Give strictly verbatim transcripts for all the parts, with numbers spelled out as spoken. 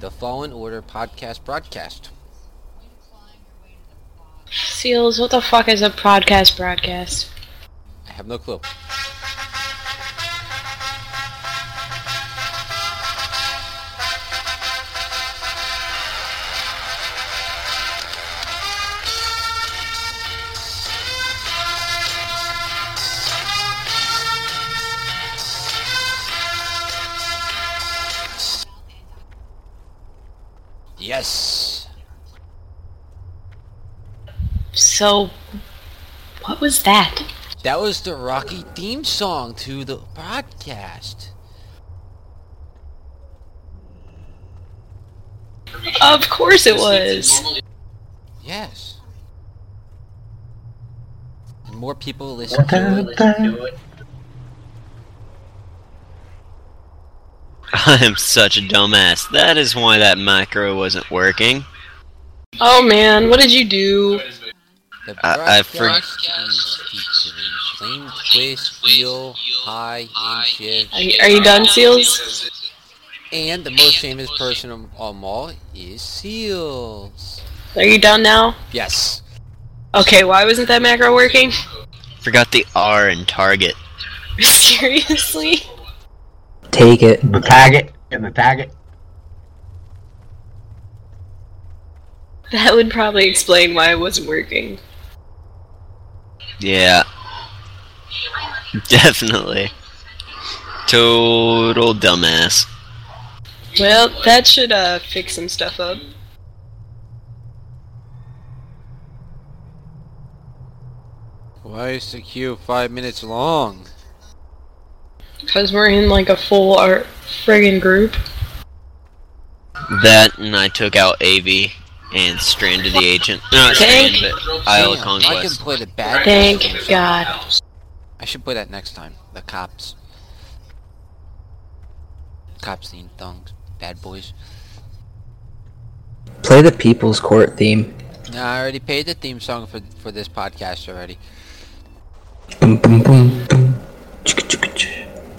the Fallen Order podcast broadcast. Seals, what the fuck is a podcast broadcast? I have no clue. Yes. So, what was that? That was the Rocky theme song to the broadcast. Of course it was. Yes. And more people listen to it. I'm such a dumbass. That is why that macro wasn't working. Oh man, what did you do? The I, I broadcast is featuring Flame Twist, Wheel, High, and Shift. Are you, are you done, Seals? And the most famous person of them all is Seals. Are you done now? Yes. Okay, why wasn't that macro working? Forgot the R in target. Seriously? Take it. The target. And the target. That would probably explain why it wasn't working. Yeah. Definitely. Total dumbass. Well, that should uh fix some stuff up. Why is the queue five minutes long? Because we're in like a full art friggin' group. That and I took out A V and Stranded the Agent. Not Thank- Stranded, but Isle of Damn, I can Conquest. play the bad Thank guys. God. I should play that next time. The cops. Cops theme thongs. Bad boys. Play the People's Court theme. No, I already paid the theme song for for this podcast already. Boom, boom, boom, boom. Chicka, chicka, ch.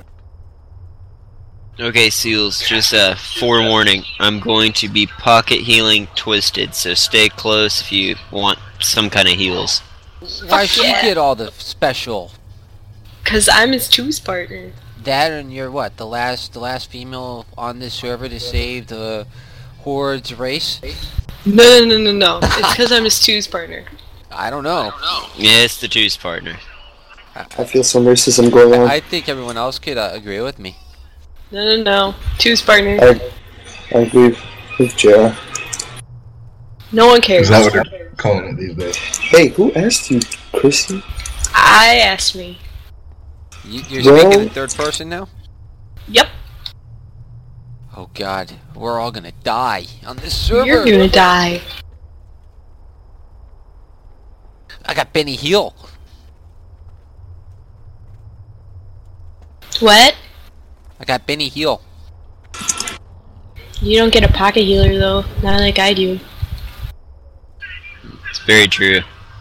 Okay, Seals, just a forewarning. I'm going to be pocket healing Twisted, so stay close if you want some kind of heals. Why should yeah. you get all the special? Cause I'm his two's partner. That and you're what? The last the last female on this server to save the Horde's race? No, no, no, no, no. It's because I'm his two's partner. I don't know. Yeah, it's the two's partner. I feel some racism going on. I think everyone else could uh, agree with me. No, no, no. Two's partner. I, I agree with J R. No one cares. Is that what they're calling it these days? Hey, who asked you, Chrissy? I asked me. You, you're Well- speaking in third person now? Yep. Oh god, we're all gonna die on this server. You're gonna die. I got Benny Hill. What? I got Benny Hill. You don't get a pocket healer though. Not like I do. It's very true.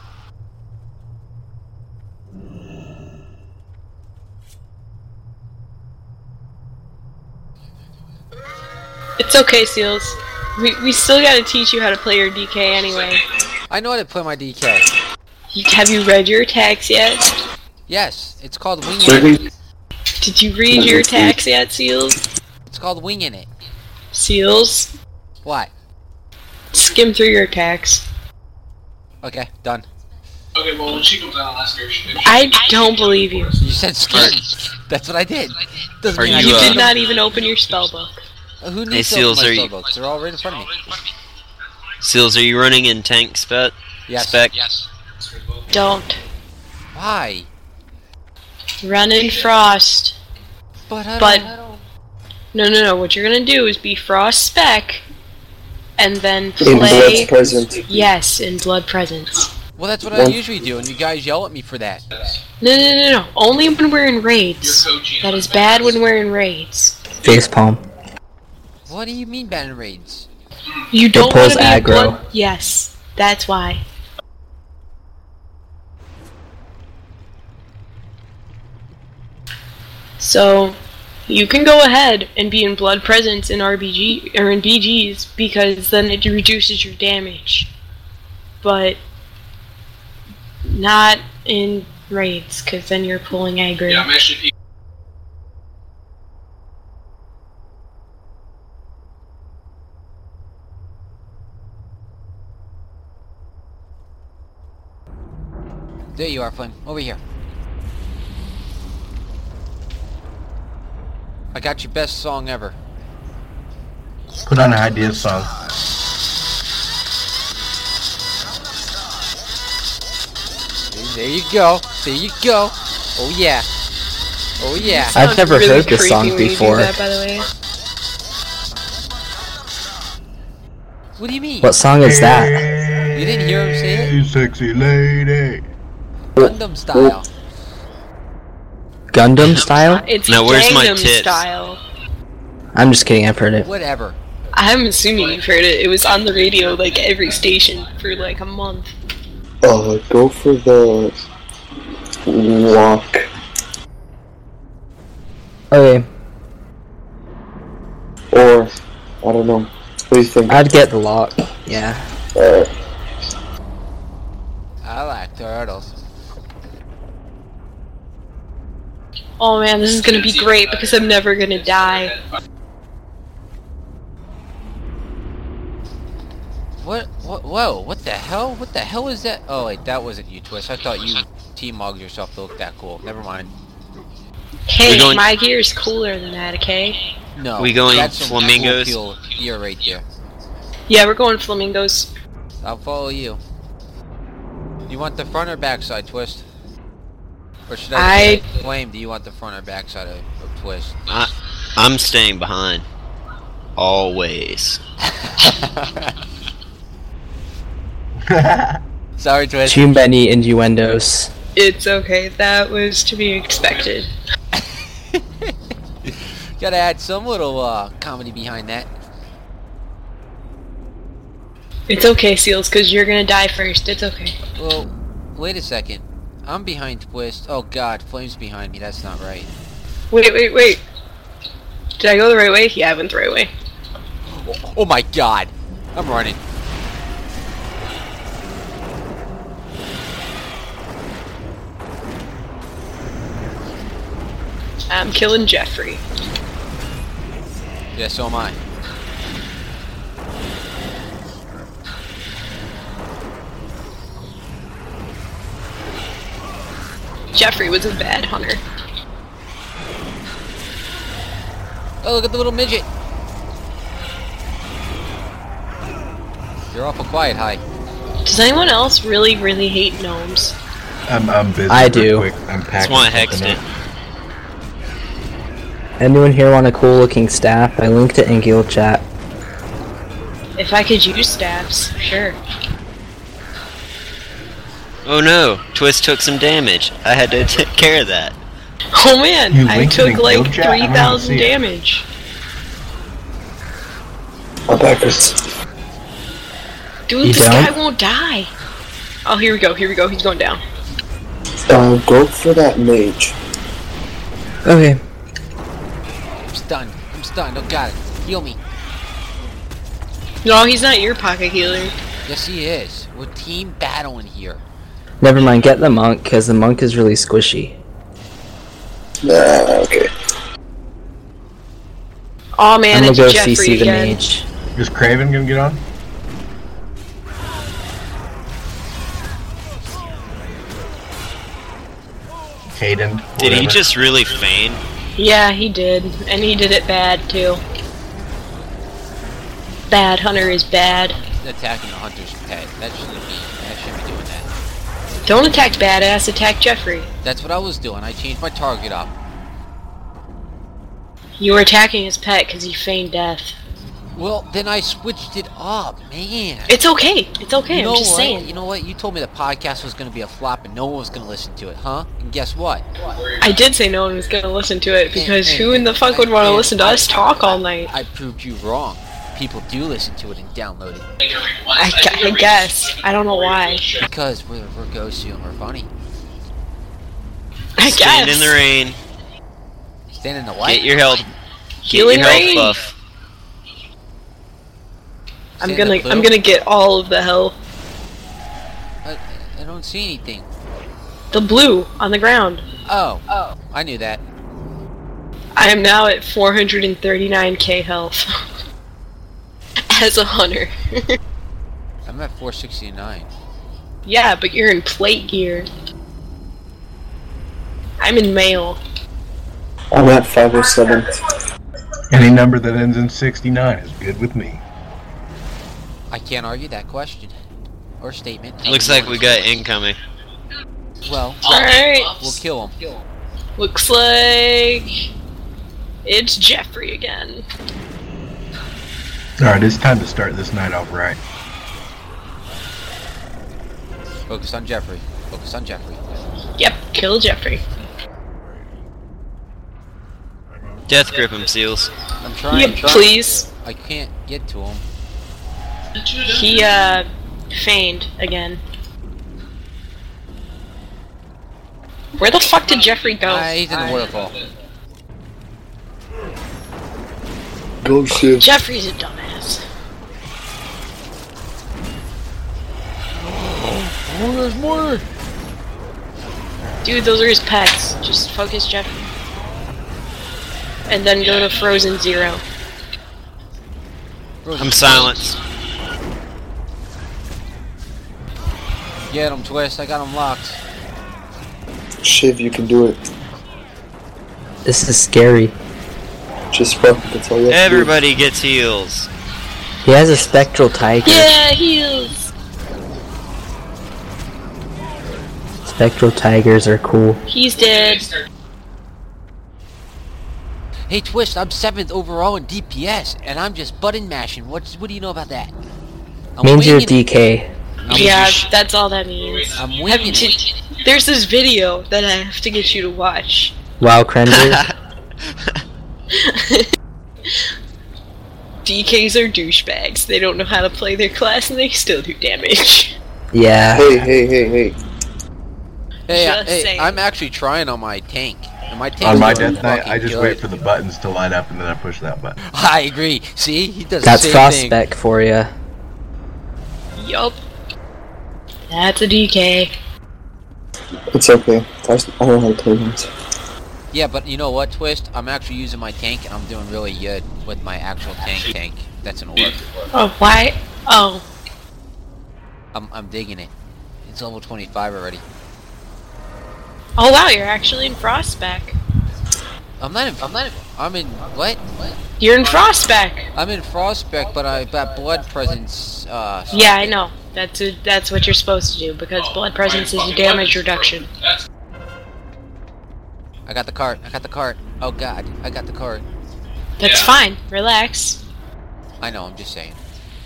It's okay, Seals. We we still gotta teach you how to play your D K anyway. I know how to play my D K. You- Have you read your attacks yet? Yes, it's called winging it. Thirty. Did you read your attacks yet, Seals? It's called winging it. Seals? What? Skim through your attacks. Okay, done. Okay, well, when she comes out, I'll ask her if she... I don't believe you. You said skim. That's what I did. Doesn't Are mean I you, You uh, did not even open your spellbook. Uh, Who Hey, needs to Seals, open are my you- spellbooks? They're all right in front of me. Seals, are you running in tank spec? Yes. Spec? Yes. Don't. Why? Run in Frost. But I But- don't... No, no, no. What you're gonna do is be Frost Spec, and then In play. Blood's present. Yes, in Blood Presence. Well, that's what I Well- usually do, and you guys yell at me for that. No, no, no, no. Only when we're in raids. Your coaching. That is bad when we're in raids. Facepalm. What do you mean ban raids? You don't want pulls to be a aggro. blood. Yes, that's why. So, You can go ahead and be in Blood Presence in R B G or in B Gs because then it reduces your damage, but not in raids because then you're pulling aggro. Yeah, I'm actually. There you are, Flame. Over here. I got your best song ever. Put on an idea song. There you go. There you go. Oh yeah. Oh yeah. I've Sounds never really heard this creepy song when you do before. that, by the way. What do you mean? What song is that? You didn't hear him say it? Hey, sexy lady. Gundam style. Gundam style? It's Now, where's my Gangnam tits? Style. I'm just kidding, I've heard it. Whatever. I'm assuming you've heard it. It was on the radio like every station for like a month. Uh, go for the lock. Okay. Or, I don't know. What do you think? I'd get the lock. Yeah. Alright. I like turtles. Oh man, this is gonna be great because I'm never gonna die. What? What? Whoa! What the hell? What the hell is that? Oh wait, that wasn't you, Twist. I thought you T-mogged yourself to look that cool. Never mind. Hey, We going- my gear is cooler than that, okay? No. We going that's some flamingos? cool gear right there. Yeah, we're going flamingos. I'll follow you. You want the front or back side, Twist? Or should I, I- say, Flame, do you want the front or back side of, of Twist? I, I'm staying behind. Always. Sorry, Twist. Too many innuendos. It's okay, that was to be expected. Gotta add some little uh, comedy behind that. It's okay, Seals, because you're gonna die first. It's okay. Well, wait a second. I'm behind Twist. Oh god, Flame's behind me. That's not right. Wait, wait, wait. Did I go the right way? Yeah, I went the right way. Oh, oh my god. I'm running. I'm killing Jeffrey. Yeah, so am I. Jeffrey was a bad hunter. Oh, look at the little midget. You're awful quiet, hi. Does anyone else really, really hate gnomes? I'm, I'm busy. I real do. Quick. I'm Just packing want to hex something it. up. Anyone here want a cool looking staff? I linked it in guild chat. If I could use staffs, sure. Oh no, Twist took some damage. I had to take care of that. Oh man, You I linked it took in like guild chat? I three don't thousand see it. damage. I'm backwards. Dude, You this down? guy won't die. Oh, here we go, here we go, he's going down. Uh, go for that mage. Okay. I'm stunned. I'm stunned. Oh god. Heal me. No, he's not your pocket healer. Yes, he is. We're team battling here. Never mind, get the monk, because the monk is really squishy. Nah, okay. Oh man, I'm gonna it's go Jeffrey C C the again. mage. Is Craven gonna get on? Caden. Did he whatever. just really feign? Yeah, he did. And he did it bad, too. Bad hunter is bad. Attacking the hunter's pet. That shouldn't be. I shouldn't be doing that. Don't attack badass, attack Jeffrey. That's what I was doing. I changed my target up. You were attacking his pet because he feigned death. Well, then I switched it up, man. It's okay. It's okay. You know I'm just what? saying. You know what? You told me the podcast was going to be a flop and no one was going to listen to it, huh? And guess what? I did say no one was going to listen to it because And- who in the fuck would want to and listen to I- us talk all night? I proved you wrong. People do listen to it and download it I, gu- I guess. I don't know why. because we're, we're Gosu and we're funny. I Stand in guess. the rain. Stand in the white. Get your health. Get Healing your health ray. buff. I'm Stand in gonna the blue. I'm gonna get all of the health. I, I don't see anything. The blue on the ground. Oh. Oh. I knew that. I am now at four hundred thirty-nine K health. As a hunter. I'm at four sixty-nine. Yeah, but you're in plate gear. I'm in mail. I'm at five oh seven. Any number that ends in sixty-nine is good with me. I can't argue that question. Or statement. Looks like we got incoming. Well, Alright. we'll kill him. Looks like it's Jeffrey again. Alright, it's time to start this night off right. Focus on Jeffrey. Focus on Jeffrey. Yep, kill Jeffrey. Death grip him, Seals. I'm trying. Yep, trying. please. I can't get to him. He, uh, feigned again. Where the fuck did Jeffrey go? Ah, he's in the waterfall. Go Shiv. Jeffrey's a dumbass. Oh, there's more! Dude, those are his pets. Just focus Jeffrey. And then go to Frozen Zero. I'm silenced. Get him, Twist. I got him locked. Shiv, you can do it. This is scary. Just fuck it, that's all you have to do. Everybody gets heals. He has a spectral tiger. Yeah, heals! Spectral tigers are cool. He's dead. Hey, Twist, I'm seventh overall in D P S, and I'm just button mashing. What's, what do you know about that? I'm Means you're winging D it. K. I'm Yeah, just- that's all that means. I'm Have winging to- it. There's this video that I have to get you to watch. Wow, Krender. D Ks are douchebags. They don't know how to play their class and they still do damage. Yeah. Hey, hey, hey, hey. Hey, I, Just hey saying. I'm actually trying on my tank. And my tank's On my doing death knight, fucking I just good. wait for the buttons to light up and then I push that button. I agree. See, he does That's the same frost thing. spec for you. Yup. That's a D K. It's okay. I, s- I don't know how to play games. Yeah, but you know what, Twist? I'm actually using my tank, and I'm doing really good with my actual tank tank. That's an orc. Oh, why? Oh. I'm, I'm digging it. It's level twenty-five already. Oh wow, you're actually in Frostback. I'm not in, I'm not in, I'm in, what? What? You're in Frostback. I'm in Frostback, but I got Blood Presence, uh... Yeah, I know. That's a, that's what you're supposed to do because Blood Presence is a damage reduction. I got the cart, I got the cart. Oh god, I got the cart. That's Yeah. fine. Relax. I know, I'm just saying.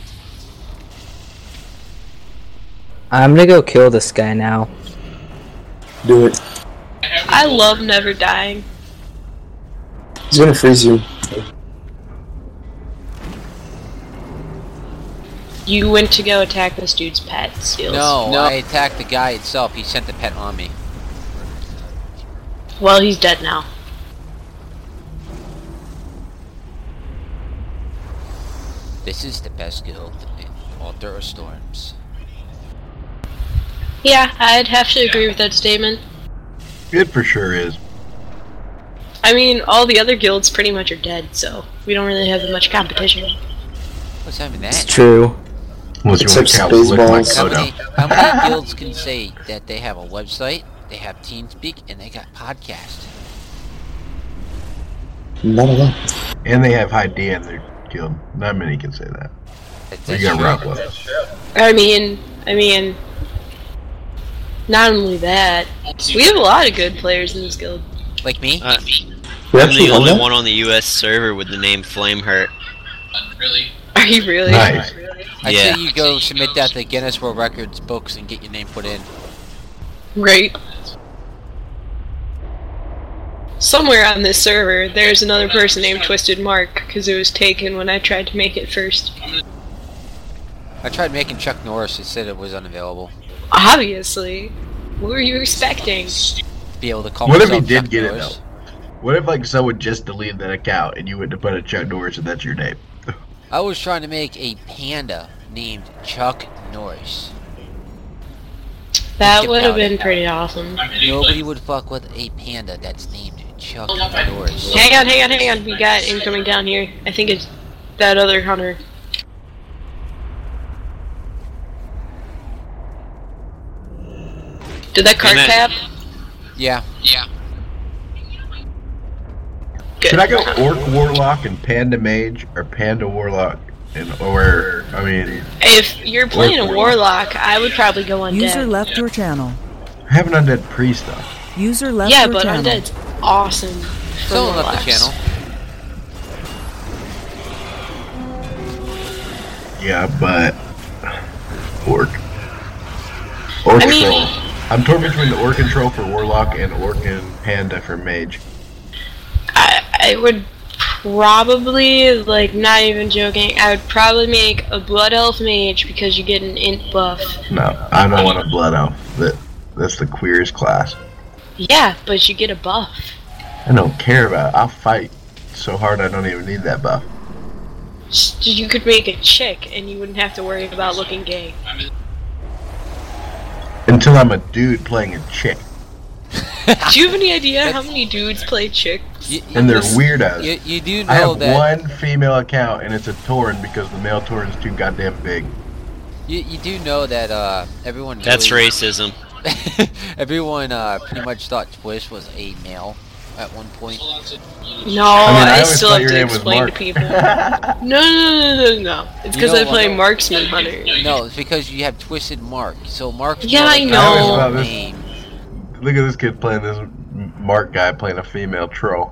I'm gonna go kill this guy now. Do it. I love never dying. He's gonna freeze you. You went to go attack this dude's pet, Seals. No, I attacked the guy itself. He sent the pet on me. Well, he's dead now. This is the best guild in Altar of Storms. Yeah, I'd have to agree with that statement. It for sure is. I mean, all the other guilds pretty much are dead, so we don't really have much competition. What's having It's that? true. Unless you want Except to count lick my Spaceballs. How photo. many, how many guilds can say that they have a website, they have TeamSpeak, and they got podcast? Not a lot. And they have high D in their guild. Not many can say that. That's, You that's got true. Rockwell. I mean, I mean, not only that, we have a lot of good players in this guild. Like me? Uh, We I'm actually the won only that? one on the U S server with the name Flamehurt. Really? Are you really? Nice. I Yeah. say you go submit that to Guinness World Records books and get your name put in. Right. Somewhere on this server, there's another person named Twisted Mark, because it was taken when I tried to make it first. I tried making Chuck Norris, it said it was unavailable. Obviously. What were you expecting? To be able to call What if he myself did Chuck get it, Norris. What if like someone just deleted that account and you went to put a Chuck Norris and that's your name? I was trying to make a panda named Chuck Norris. That Think would have about it. been pretty awesome. Nobody would fuck with a panda that's named Chuck Norris. Hang on, hang on, hang on. We got incoming down here. I think it's that other hunter. Did that card Hey, Matt. tap? Yeah. Yeah. Good. Should I go Orc Warlock and Panda Mage or Panda Warlock and or I mean If you're playing a Orc warlock, I would probably go undead. User left your channel. I have an undead priest though. User left Yeah, your but channel. undead's awesome. for Someone left the warlocks. channel. Yeah, but Orc. Orc I mean- Troll. I'm torn between the Orc Control for Warlock and Orc and Panda for Mage. I, I would probably, like, not even joking, I would probably make a Blood Elf Mage because you get an int buff. No, I don't want a Blood Elf. That that's the queerest class. Yeah, but you get a buff. I don't care about it. I'll fight so hard I don't even need that buff. S- You could make a chick and you wouldn't have to worry about looking gay. Until I'm a dude playing a chick. Do you have any idea how many dudes play chicks? You, And they're you- weirdos. You, you do I know have that one female account and it's a Tauren because the male Tauren's too goddamn big. you, you do know that uh, everyone That's really- racism. everyone uh, pretty much thought Twist was a male at one point. No, I mean, I I, always still thought have your to name was explain to Mark. people. No, no, no, no, no, no. It's You because know I play what? Marksman Hunter. No, it's because you have Twisted Mark. So Mark's Yeah, more I like a know. real This- name. Look at this kid playing this Mark guy playing a female troll.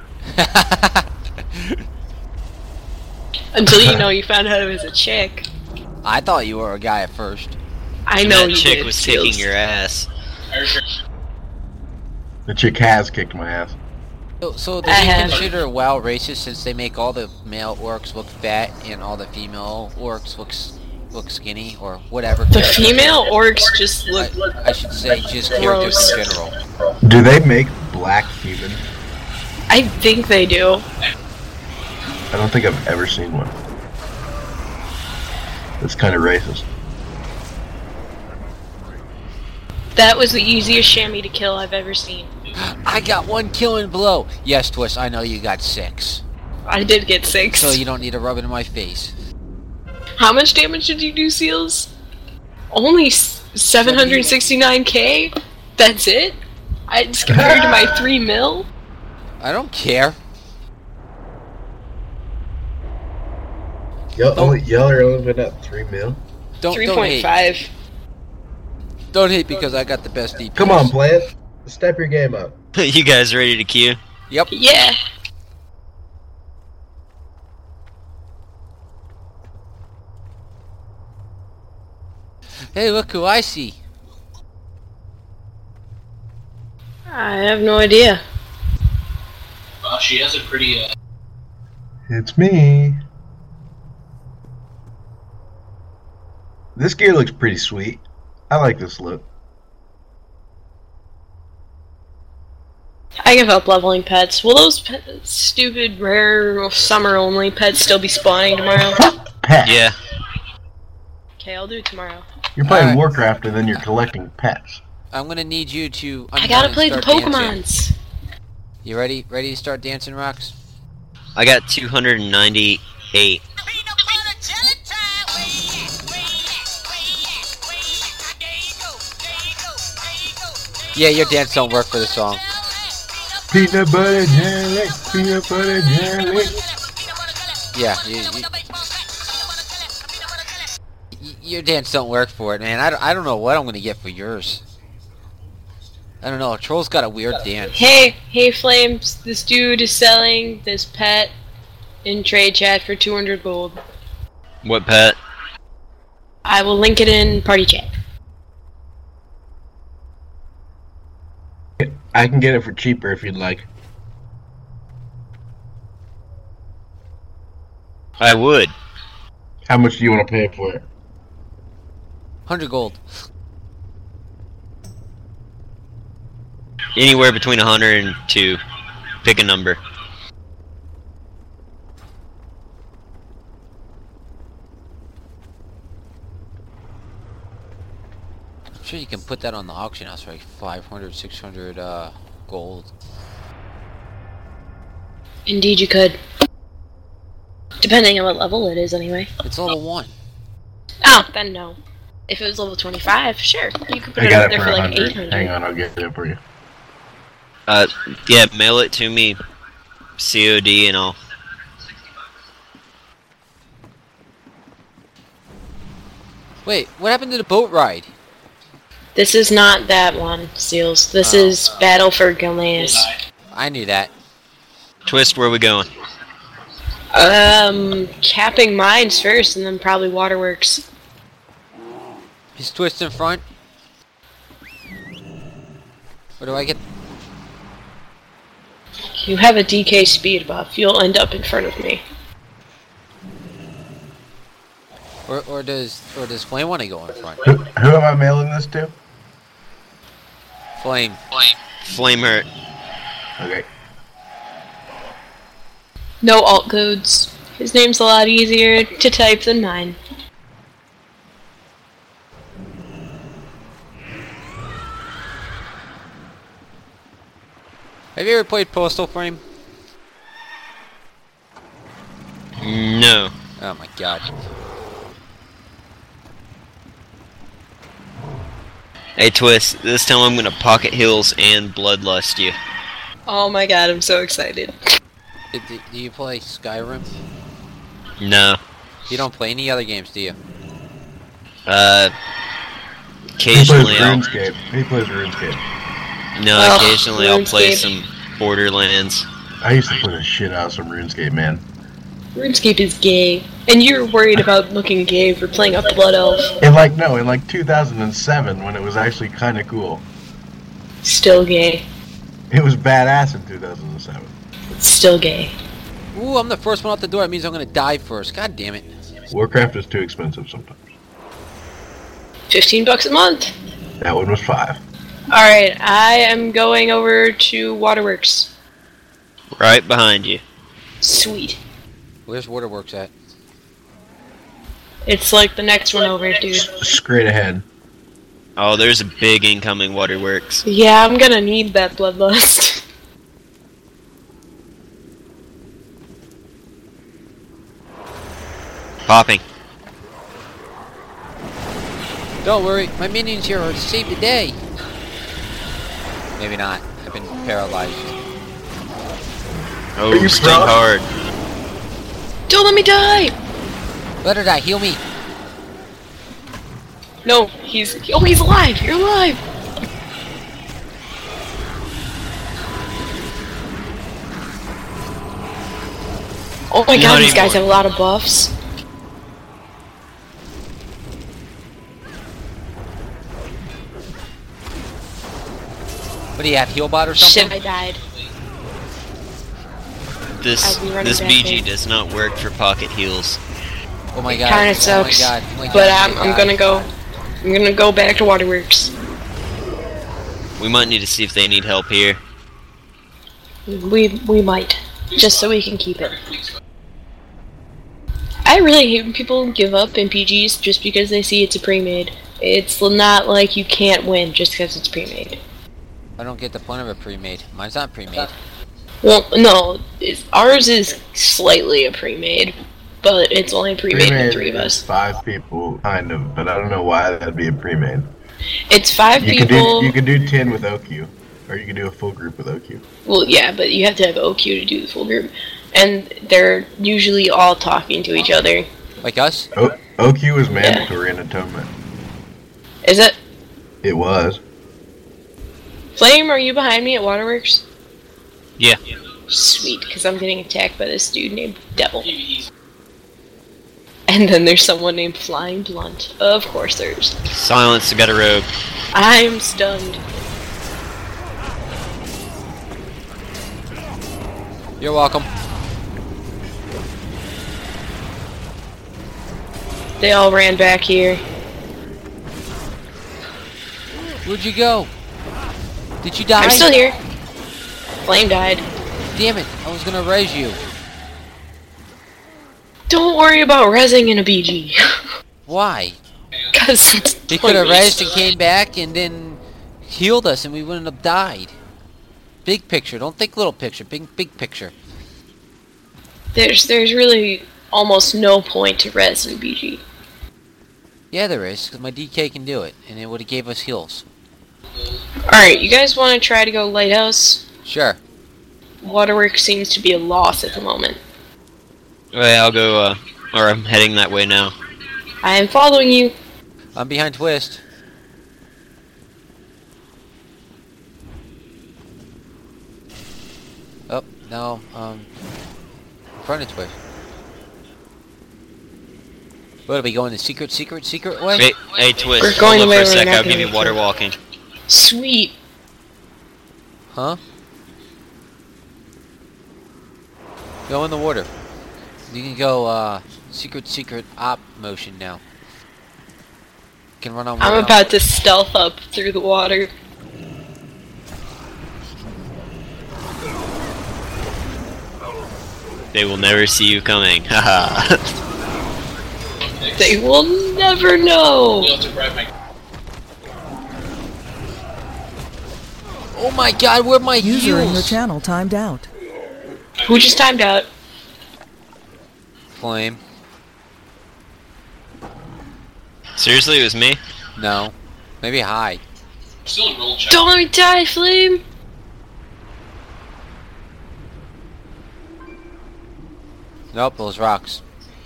Until you know you found out it was a chick. I thought you were a guy at first. I know That you chick did, was Seals. kicking your ass. The chick has kicked my ass. So, so do I you have. consider WoW racist since they make all the male orcs look fat and all the female orcs look s- look skinny or whatever? The character- female orcs just look. I, I should say just characters Gross. in general. Do they make black humans? I think they do. I don't think I've ever seen one. That's kind of racist. That was the easiest chamois to kill I've ever seen. I got one killing blow. Yes, Twist, I know you got six. I did get six. So you don't need to rub it in my face. How much damage did you do, Seals? Only s- seven hundred sixty-nine K? That's it? I, it's compared to my three mil? I don't care. Y'all, Don't- only, y'all are only been at three mil? Don't three don't point hate. five. Don't hate because I got the best D P S. Come on, Plant. Step your game up. You guys ready to queue? Yep. Yeah. Hey, look who I see. I have no idea. Well, she has a pretty, uh, It's me. This gear looks pretty sweet. I like this look. I give up leveling pets. Will those pe- stupid, rare, summer-only pets still be spawning tomorrow? Pet. Yeah. Okay, I'll do it tomorrow. You're playing Alright. Warcraft and then you're collecting pets. I'm gonna need you to. I unmute gotta and play the start dancing. Pokemons. You ready? Ready to start dancing, Rocks? I got two hundred ninety-eight. Yeah, your dance don't work for the song. Peanut butter jelly, peanut butter jelly. Yeah, you, you, y- your dance don't work for it, man. I don't, I don't know what I'm gonna get for yours. I don't know. Troll's got a weird dance. Hey, hey, Flames. This dude is selling this pet in trade chat for two hundred gold. What pet? I will link it in party chat. I can get it for cheaper if you'd like. I would. How much do you want to pay for it? Hundred gold. Anywhere between one hundred and two Pick a number. I'm sure you can put that on the auction house for like five hundred, six hundred uh, gold. Indeed, you could. Depending on what level it is, anyway. It's level one. Oh, then no. If it was level twenty-five, sure. You could put I it got out it there for for a like eight hundred. hundred. Hang on, I'll get it for you. Uh, yeah, mail it to me. C O D and all. Wait, what happened to the boat ride? This is not that one, Seals. This Oh. is Battle for Gilneas. I knew that. Twist, where we going? Um, capping mines first, and then probably waterworks. He's twisted in front. Where do I get? You have a D K speed buff. You'll end up in front of me. Or, or does or does Flame want to go in front? Who, who am I mailing this to? Flame. Flame. Flame hurt. Okay. No alt codes. His name's a lot easier to type than mine. Have you ever played Postal Frame? No. Oh my god. Hey, Twist, this time I'm gonna Pocket Hills and Bloodlust you. Oh my god, I'm so excited. Do, do, do you play Skyrim? No. You don't play any other games, do you? Uh, He plays occasionally I'll, RuneScape. He plays RuneScape. no, Oh, occasionally I'll play RuneScape. some Borderlands. I used to play the shit out of some RuneScape, man. RuneScape is gay. And you're worried about looking gay for playing a Blood Elf. In like, no, in like two thousand seven when it was actually kind of cool. Still gay. It was badass in two thousand seven. Still gay. Ooh, I'm the first one out the door. That means I'm gonna die first. God damn it. Warcraft is too expensive sometimes. Fifteen bucks a month. That one was five. Alright, I am going over to Waterworks. Right behind you. Sweet. Where's Waterworks at? It's like the next one over, dude. Straight ahead. Oh, there's a big incoming waterworks. Yeah, I'm gonna need that bloodlust. Popping. Don't worry, my minions here are to save the day. Maybe not. I've been paralyzed. Oh, Are you sting frozen? hard. Don't let me die! Let her die. Heal me. No, he's... Oh, he's alive! You're alive! Oh my Not god, these guys anymore. have a lot of buffs. What do you have? Healbot or Shit, something? I died. This I'll be running this back B G in. does not work for Pocket Heals. Oh my It god. kinda Oh sucks, my god. Oh my god. but oh I'm, my I'm god. gonna go... I'm gonna go back to Waterworks. We might need to see if they need help here. We, we might. Just so we can keep it. I really hate when people give up in P Gs just because they see it's a pre-made. It's not like you can't win just because it's pre-made. I don't get the point of a pre-made. Mine's not pre-made. Well, no, it's, ours is slightly a pre-made, but it's only pre-made with three of is us. five people, kind of, but I don't know why that'd be a pre-made. It's five You could people. do you could do ten with O Q, or you could do a full group with O Q. Well, yeah, but you have to have O Q to do the full group, and they're usually all talking to each other. Like us? O- OQ is mandatory in Atonement. Is it? It was. Flame, are you behind me at Waterworks? Yeah. Sweet, because I'm getting attacked by this dude named Devil. And then there's someone named Flying Blunt. Of course there's. Silence, I got a rogue. I'm stunned. You're welcome. They all ran back here. Where'd you go? Did you die? I'm still here. Flame died. damn it! I was gonna res you. Don't worry about resing in a B G. Why? Cause He could have resed and came back and then healed us and we wouldn't have died. Big picture. Don't think little picture. Big big picture. there's there's really almost no point to res in B G. Yeah, there is, because my D K can do it, and it would have gave us heals. Alright, you guys want to try to go Lighthouse? Sure. Waterworks seems to be a loss at the moment. Okay, I'll go, uh, or I'm heading that way now. I am following you. I'm behind Twist. Oh, no, um, in front of Twist. What, are we going the secret, secret, secret way? Hey, hey, Twist, We're going hold the up way for a we're sec, not I'll gonna give you make water it. walking. Sweet. Huh? Go in the water. You can go, uh, secret, secret op motion now. You can run on water. I'm about to stealth up through the water. They will never see you coming. Haha. They will never know. You'll have to grab my. Oh my god, where are my User in your heals? channel timed out. Who just timed out? Flame. Seriously, it was me? No. Maybe high. Still in roll check. Don't let me die, Flame! Nope, those rocks.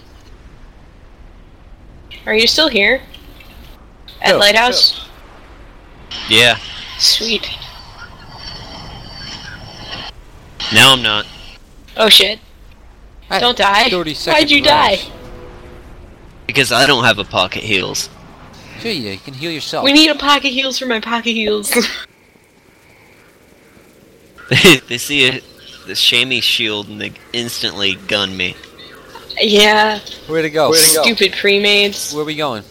Are you still here? At No, Lighthouse? Yeah. Sweet. Now I'm not. Oh shit. Hey, Don't die. thirty second Why'd you rush. die? Because I don't have a pocket heals. Sure you do, you can heal yourself. We need a pocket heals for my pocket heals. They see a, the Shamey shield and they instantly gun me. yeah. Where to go? Where to go? Stupid pre-mades. Where are we going?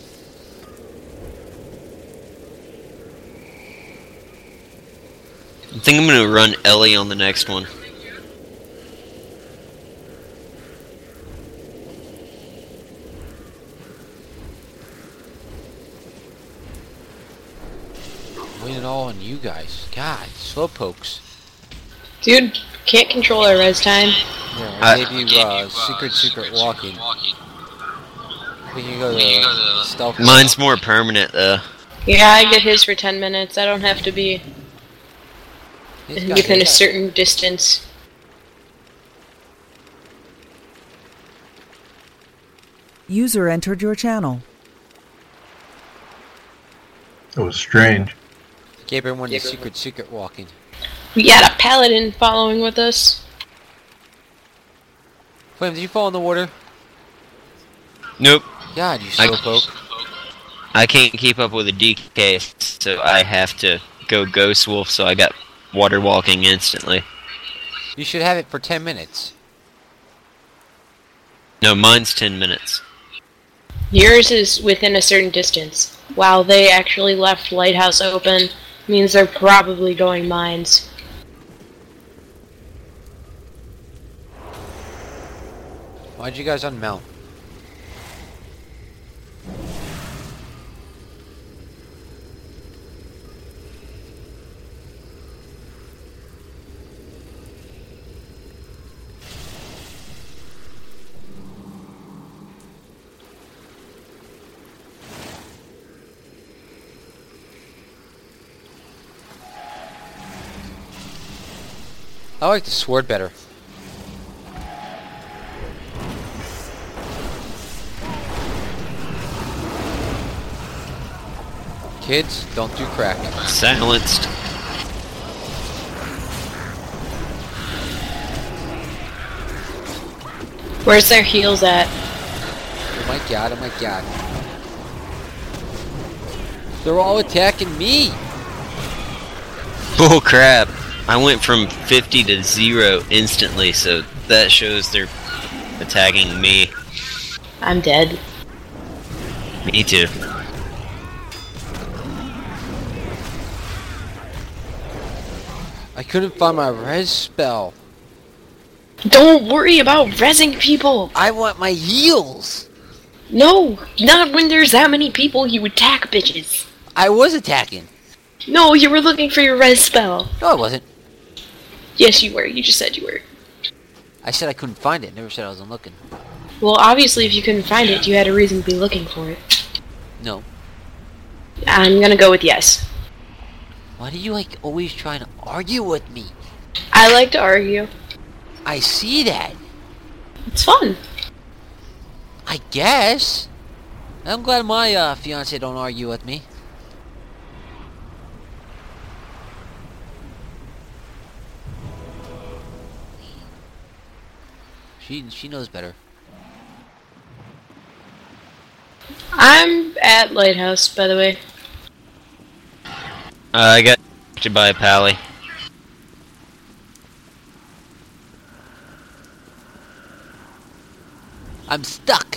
I think I'm gonna run Ellie on the next one. Waiting all on you guys. God, slowpokes. Dude, can't control our res time. Yeah, I I- gave you uh, secret, secret walking. We can go to stealth. Mine's more permanent though. Yeah, I get his for ten minutes. I don't have to be He's got within a his. certain distance. User entered your channel. It was strange. Gave everyone the secret, secret walking. We got a paladin following with us. Flame, did you fall in the water? Nope. God, you I- slowpoke. I can't keep up with a D K, so I have to go Ghost Wolf, so I got water walking instantly. You should have it for ten minutes. No, mine's ten minutes. Yours is within a certain distance. While they actually left Lighthouse open, means they're probably going mines. Why'd you guys unmount? I like the sword better. Kids, don't do crack. Silenced. Where's their heals at? Oh my god, oh my god. They're all attacking me! Bull crap. I went from fifty to zero instantly, so that shows they're attacking me. I'm dead. Me too. I couldn't find my res spell. Don't worry about rezzing people. I want my heals. No, not when there's that many people. You attack bitches. I was attacking. No, you were looking for your res spell. No, I wasn't. Yes, you were. You just said you were. I said I couldn't find it. Never said I wasn't looking. Well, obviously, if you couldn't find it, you had a reason to be looking for it. No. I'm gonna go with yes. Why do you like always trying to argue with me? I like to argue. I see that. It's fun. I guess. I'm glad my uh, fiance don't argue with me. She she knows better. I'm at Lighthouse, by the way. Uh, I got to buy a pally. I'm stuck.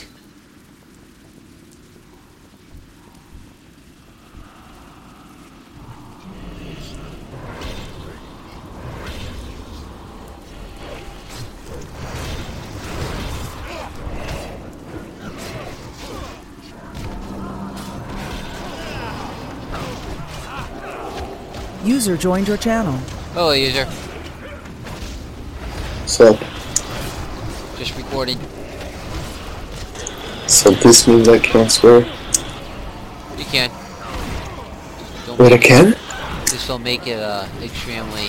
User joined your channel. Oh, user. So, Just recording. so this means I can't swear. You can. Don't Wait, I make- can? This will make it uh, extremely.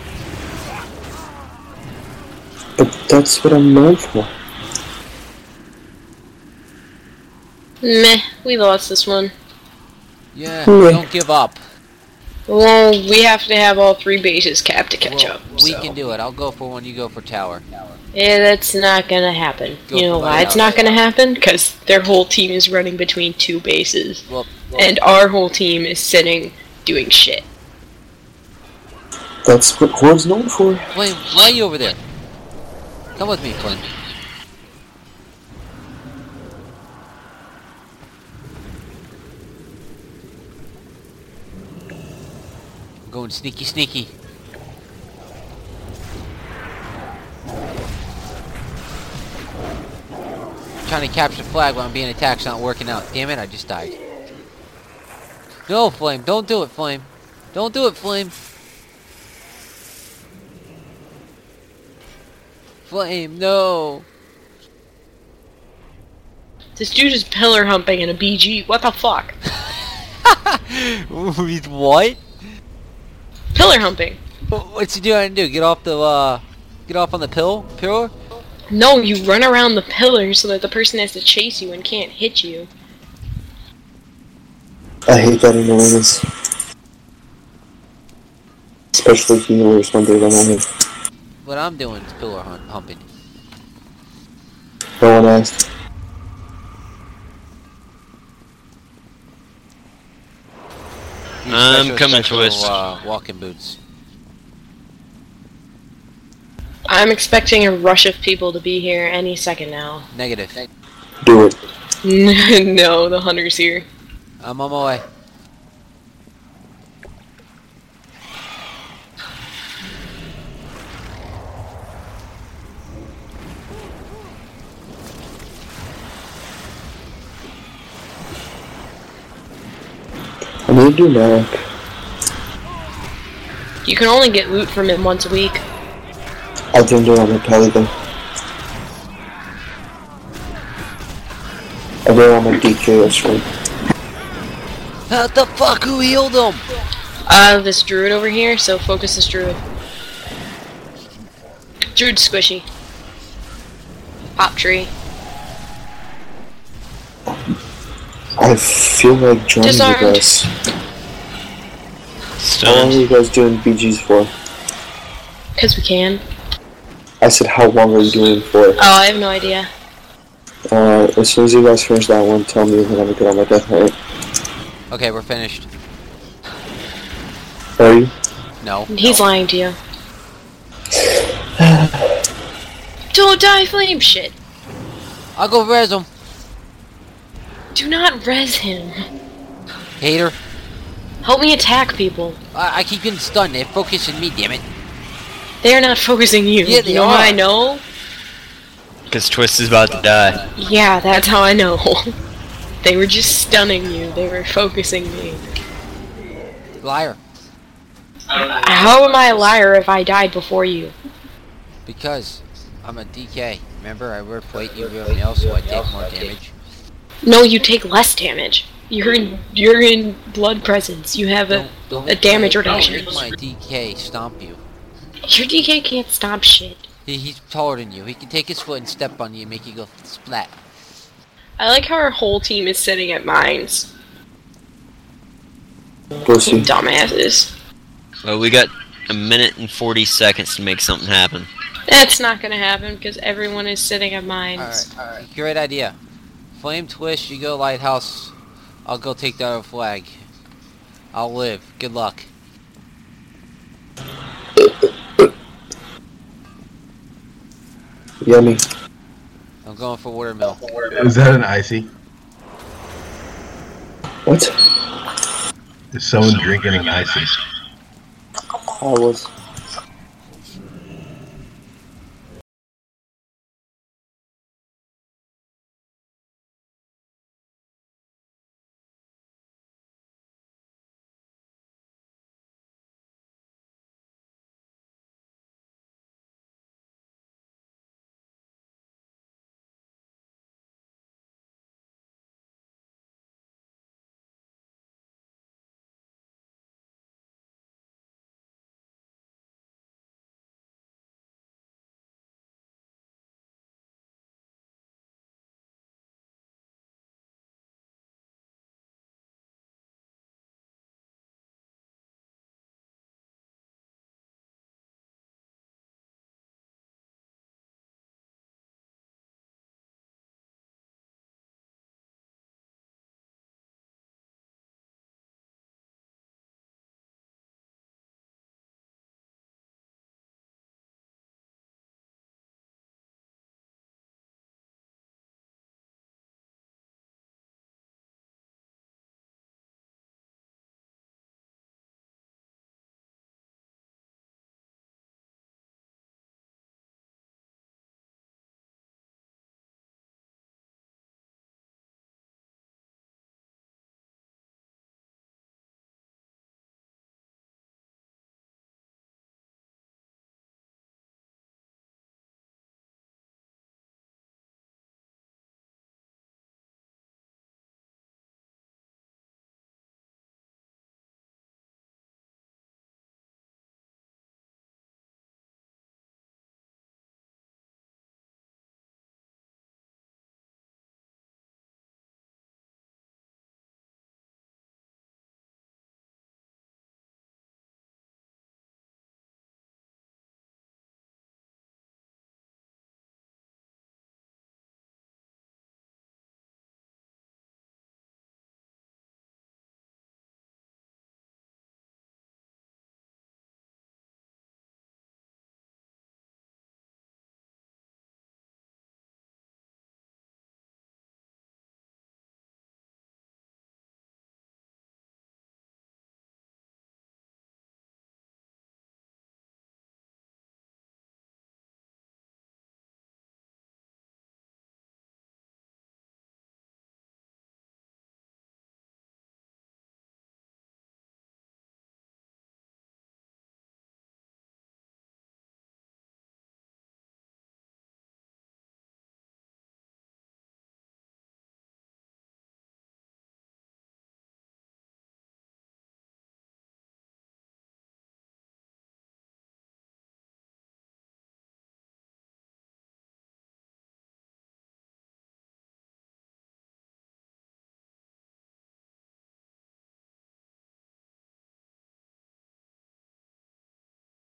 But that's what I'm known for. Meh, we lost this one. Yeah. Hmm. Don't give up. Well, we have to have all three bases capped to catch Well, up. we so. can do it. I'll go for one. You go for tower. Yeah, that's not gonna happen. Go you know for why it's Lighthouse. not gonna happen? Because their whole team is running between two bases. Well, And our whole team is sitting doing shit. That's what Horde's known for. Flame, why are you over there? Come with me, Flame. Going sneaky, sneaky. Trying to capture the flag while I'm being attacked, not working out. Damn it, I just died. No, Flame, don't do it, Flame. Don't do it, Flame. Flame, no. This dude is pillar humping in a B G. What the fuck? What? Pillar humping. What's he doing to do? Get off the, uh, get off on the pill? Pillar? No, you run around the pillar so that the person has to chase you and can't hit you. I hate that annoyance. Especially healers when they run on me. What I'm doing is pillar hunt, humping. No one asked. These I'm special, coming, special, Twist. Uh, walking boots. I'm expecting a rush of people to be here any second now. Negative. Do it. No, the hunter's here. I'm on my way. I need to do Merrick. You can only get loot from him once a week. I didn't do it on my Pally though. I did it on my D K yesterday. What the fuck? Who healed him? Uh, this druid over here, so focus this druid. Druid squishy. Pop tree. I feel like joining you Disarmed. guys. How long are Stunned. you guys doing B Gs for? Because we can. I said, how long are you doing it for? Oh, I have no idea. Uh, as soon as you guys finish that one, tell me when I'm gonna get on my death rate. Okay, we're finished. Are you? No. He's lying to you. Don't die, flame shit. I'll go res him. Do not res him. Hater. Help me attack people. I, I keep getting stunned. They're focusing me, damn it. They are not focusing you. Yeah, they you know are. how I know? Because Twist is about to die. Yeah, that's how I know. They were just stunning you. They were focusing me. Liar. How am I a liar if I died before you? Because I'm a D K. Remember, I work weight, you real nail, so I take more damage. No, you take less damage. You're in you're in blood presence. You have a, Don't a damage don't reduction. make my D K stomp you. Your D K can't stop shit. He, he's taller than you. He can take his foot and step on you and make you go splat. I like how our whole team is sitting at mines. Pussy. Dumbasses. Well, we got a minute and forty seconds to make something happen. That's not gonna happen because everyone is sitting at mines. Alright, alright. Great idea. Flame Twist, you go Lighthouse. I'll go take the other flag. I'll live. Good luck. Yummy. I'm going for watermill. Is that an icy? What? Is someone drinking an icy? I was.